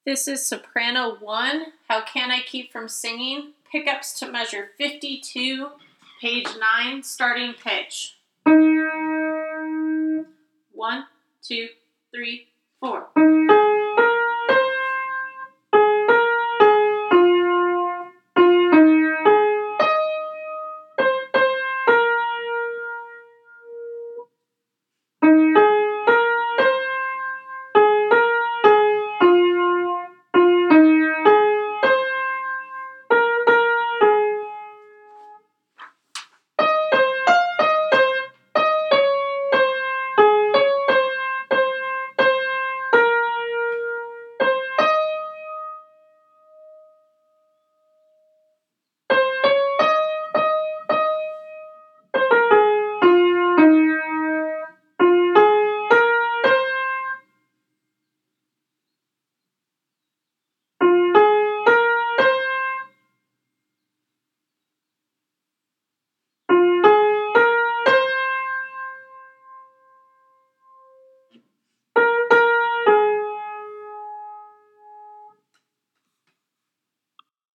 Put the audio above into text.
This is soprano 1, How Can I Keep From Singing? Pickups to measure 52, page 9, starting pitch. 1, 2, 3, 4.